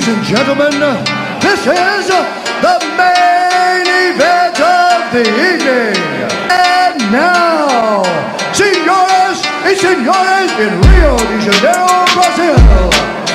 Ladies and gentlemen, this is the main event of the evening. And now, senhoras e senhores, in Rio de Janeiro, Brazil,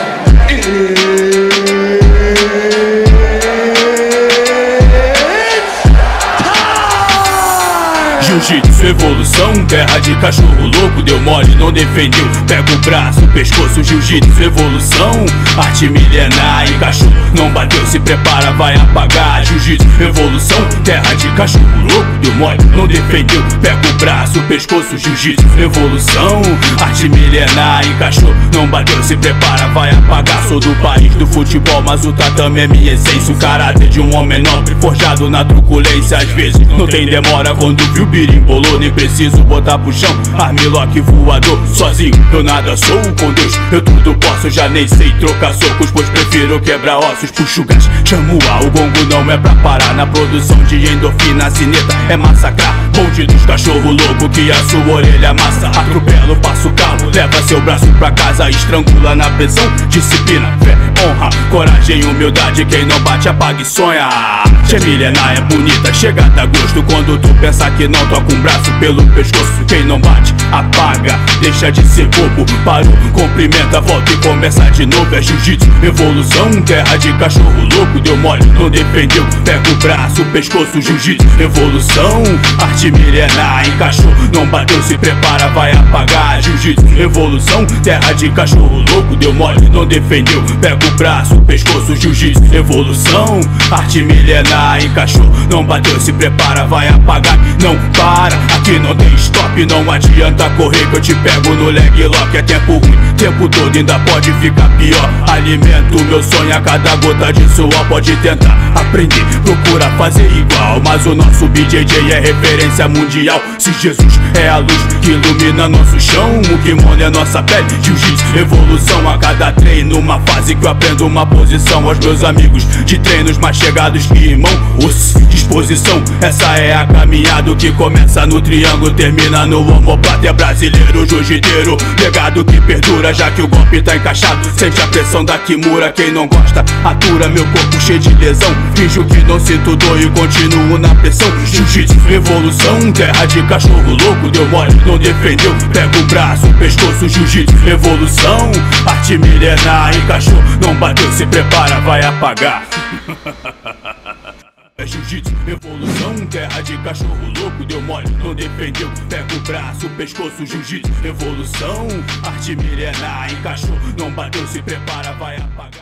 Jiu-jitsu, evolução, terra de cachorro louco. Deu mole, não defendeu, pega o braço, pescoço. Jiu-jitsu, evolução, arte milenar. Encaixou, não bateu, se prepara, vai apagar. Jiu-jitsu, evolução, terra de cachorro louco. Deu mole, não defendeu, pega o braço, pescoço. Jiu-jitsu, evolução, arte milenar. Encaixou, não bateu, se prepara, vai apagar. Sou do país do futebol, mas o tatame é minha essência. O caráter de um homem nobre, forjado na truculência. Às vezes não tem demora quando viu birimbolou, nem preciso botar pro chão. Armlock voador, sozinho eu nada sou. Com Deus eu tudo posso, já nem sei trocar socos, pois prefiro quebrar ossos. Puxo gás, chamo A, o gongo não é pra parar. Na produção de endorfina, a sineta é massacrar. Bonde dos cachorro louco que a sua orelha amassa. Atropelo, passo o carro, leva seu braço pra casa. Estrangula na pressão, disciplina, fé, honra, coragem, humildade. Quem não bate apaga e sonha. Tia milenar é bonita, chega a dar gosto quando tu pensa que não toca um braço pelo pescoço. Quem não bate, apaga, deixa de ser bobo. Parou, cumprimenta, volta e começa de novo. É jiu-jitsu, evolução, terra de cachorro louco. Deu mole, não defendeu, pega o braço, pescoço. Jiu-jitsu, evolução, arte milenar. Encaixou, não bateu, se prepara, vai apagar. Jiu-jitsu, evolução, terra de cachorro louco. Deu mole, não defendeu, pega o braço, pescoço. Jiu-jitsu, evolução, arte milenar. Encaixou, não bateu, se prepara, vai apagar. Não para, aqui não tem stop, não adianta correr que eu te pego no leg lock. É tempo ruim, tempo todo ainda pode ficar pior. Alimento meu sonho, a cada gota de suor. Pode tentar aprender, procura fazer igual, mas o nosso BJJ é referência mundial. Se Jesus é a luz que ilumina nosso chão, o kimono é nossa pele. Jiu-jitsu, evolução, a cada treino uma fase que eu aprendo uma posição. Aos meus amigos de treinos mais chegados que irmão, disposição, essa é a caminhada que começa no triângulo, termina no omoplata. É brasileiro, jiu-jiteiro, legado que perdura, já que o golpe tá encaixado. Sente a pressão da Kimura, quem não gosta atura. Meu corpo cheio de lesão, finjo que não sinto dor e continuo na pressão. Jiu-jitsu, evolução, terra de cachorro louco. Deu mole, não defendeu, pega o braço, pescoço. Jiu-jitsu, evolução, arte milenar. Encaixou, não bateu, se prepara, vai apagar. É jiu-jitsu, evolução, terra de cachorro louco. Deu mole, não defendeu, pega o braço, pescoço. Jiu-jitsu, evolução, arte milenar. Encaixou, não bateu, se prepara, vai apagar.